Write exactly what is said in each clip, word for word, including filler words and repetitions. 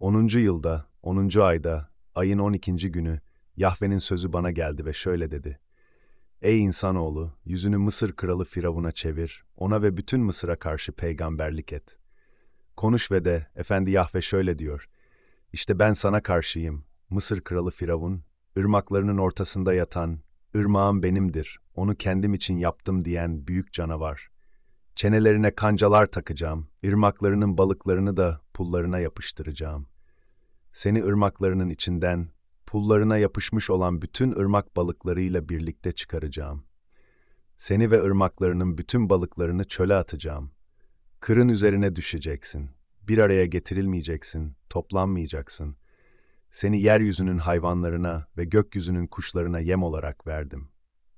Onuncu yılda, onuncu ayda, ayın on ikinci günü, Yahve'nin sözü bana geldi ve şöyle dedi. Ey insanoğlu, yüzünü Mısır kralı Firavun'a çevir, ona ve bütün Mısır'a karşı peygamberlik et. Konuş ve de, Efendi Yahve şöyle diyor. İşte ben sana karşıyım, Mısır kralı Firavun, ırmaklarının ortasında yatan, ırmağım benimdir, onu kendim için yaptım diyen büyük canavar. Çenelerine kancalar takacağım, ırmaklarının balıklarını da pullarına yapıştıracağım. Seni ırmaklarının içinden, pullarına yapışmış olan bütün ırmak balıklarıyla birlikte çıkaracağım. Seni ve ırmaklarının bütün balıklarını çöle atacağım. Kırın üzerine düşeceksin. Bir araya getirilmeyeceksin, toplanmayacaksın. Seni yeryüzünün hayvanlarına ve gökyüzünün kuşlarına yem olarak verdim.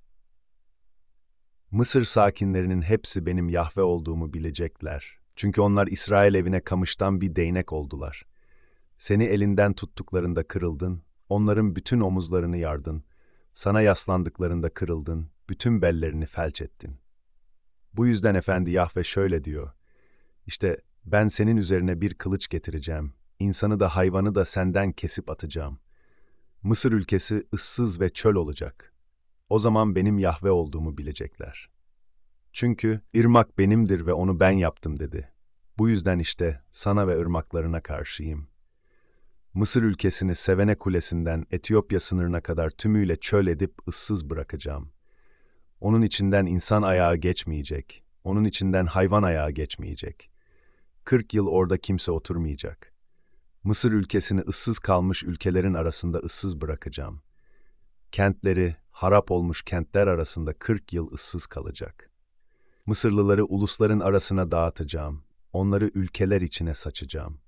Mısır sakinlerinin hepsi benim Yahve olduğumu bilecekler. Çünkü onlar İsrail evine kamıştan bir değnek oldular. Seni elinden tuttuklarında kırıldın, onların bütün omuzlarını yardın. Sana yaslandıklarında kırıldın, bütün bellerini felç ettin. Bu yüzden Efendi Yahve şöyle diyor. İşte ben senin üzerine bir kılıç getireceğim. İnsanı da hayvanı da senden kesip atacağım. Mısır ülkesi ıssız ve çöl olacak. O zaman benim Yahve olduğumu bilecekler. Çünkü ırmak benimdir ve onu ben yaptım dedi. Bu yüzden işte sana ve ırmaklarına karşıyım. Mısır ülkesini Sevene Kulesi'nden Etiyopya sınırına kadar tümüyle çöl edip ıssız bırakacağım. Onun içinden insan ayağı geçmeyecek, onun içinden hayvan ayağı geçmeyecek. Kırk yıl orada kimse oturmayacak. Mısır ülkesini ıssız kalmış ülkelerin arasında ıssız bırakacağım. Kentleri, harap olmuş kentler arasında kırk yıl ıssız kalacak. Mısırlıları ulusların arasına dağıtacağım, onları ülkeler içine saçacağım.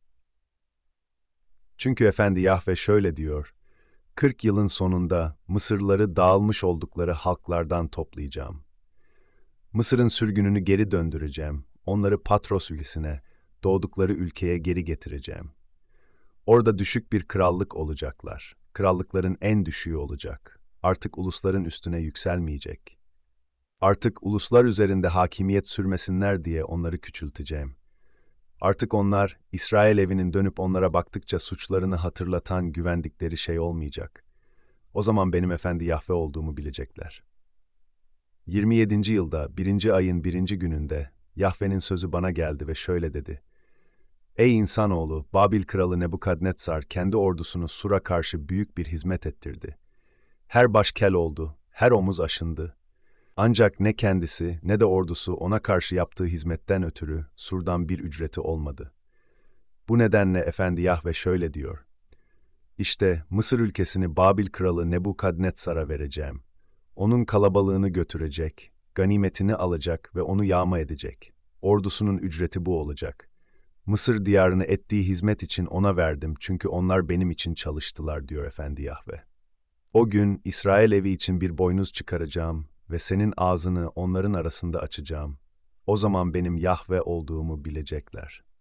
Çünkü Efendi Yahve şöyle diyor, kırk yılın sonunda Mısırlıları dağılmış oldukları halklardan toplayacağım. Mısır'ın sürgününü geri döndüreceğim, onları Patros ülkesine, doğdukları ülkeye geri getireceğim. Orada düşük bir krallık olacaklar, krallıkların en düşüğü olacak. Artık ulusların üstüne yükselmeyecek. Artık uluslar üzerinde hakimiyet sürmesinler diye onları küçülteceğim. Artık onlar, İsrail evinin dönüp onlara baktıkça suçlarını hatırlatan güvendikleri şey olmayacak. O zaman benim Efendi Yahve olduğumu bilecekler. yirmi yedinci yılda, birinci ayın birinci gününde, Yahve'nin sözü bana geldi ve şöyle dedi. Ey insanoğlu, Babil kralı Nebukadnetsar kendi ordusunu Sur'a karşı büyük bir hizmet ettirdi. Her baş kel oldu, her omuz aşındı. Ancak ne kendisi ne de ordusu ona karşı yaptığı hizmetten ötürü Sur'dan bir ücreti olmadı. Bu nedenle Efendi Yahve şöyle diyor. İşte Mısır ülkesini Babil kralı Nebukadnetsar'a vereceğim. Onun kalabalığını götürecek, ganimetini alacak ve onu yağma edecek. Ordusunun ücreti bu olacak. Mısır diyarını ettiği hizmet için ona verdim çünkü onlar benim için çalıştılar diyor Efendi Yahve. O gün İsrail evi için bir boynuz çıkaracağım ve senin ağzını onların arasında açacağım. O zaman benim Yahve olduğumu bilecekler.